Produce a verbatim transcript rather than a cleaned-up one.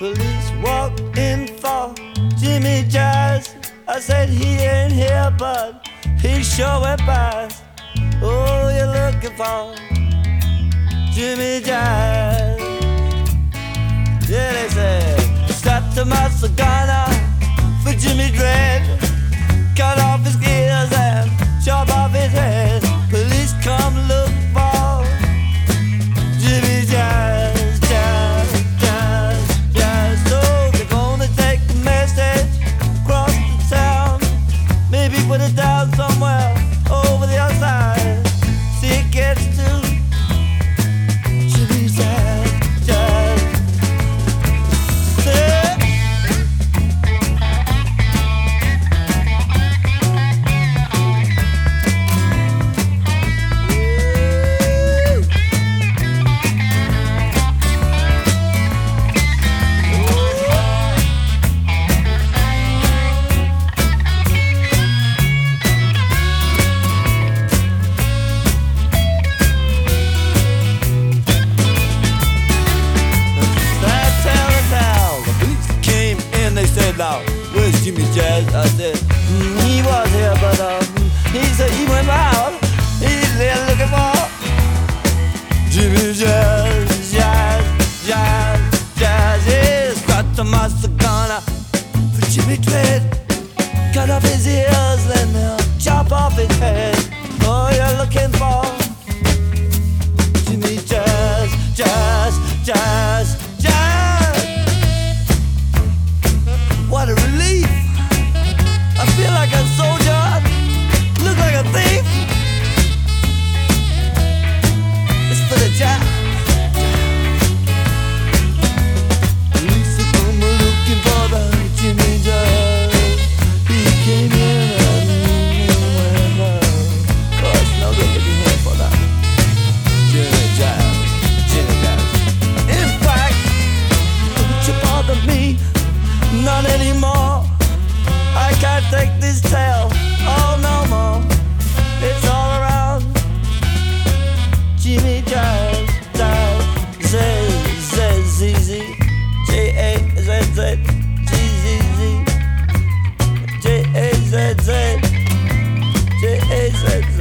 Police walk in for Jimmy Jazz. I said he ain't here, but he sure went past. Oh, you're looking for Jimmy Jazz. Yeah, they said, start to Massagana for Jimmy Dread. Cut off his gears and chop off his head. Police come look for Jimmy Jazz, Jazz, Jazz, Jazz. So they're gonna take the message across the town, maybe put it down somewhere over the other side. See it gets to Jimmy Jazz, Jazz. Say, now, where's Jimmy Jazz? I said, mm, he was here, but um, he said he went out. He's there looking for Jimmy Jazz, Jazz, Jazz, Jazz. He's got the Massagana for Jimmy Dread. Cut off his ears, then they'll chop off his head. Oh, you're looking for Jimmy Jazz, Jazz, Jazz, Jazz. What a relief! I feel like a soldier, look like a thief. It's for the jazz. Police are come looking for the Jimmy Jazz. He came in and he went out. Cause now they're looking here for that Jimmy Jazz, Jimmy Jazz. In fact, don't you bother me, not anymore. I can't take this tale, oh no more. It's all around Jimmy Jazz, Jazz, Z, Z, Z, Z, J A Z Z, G Z Z, J A Z Z, J A Z Z.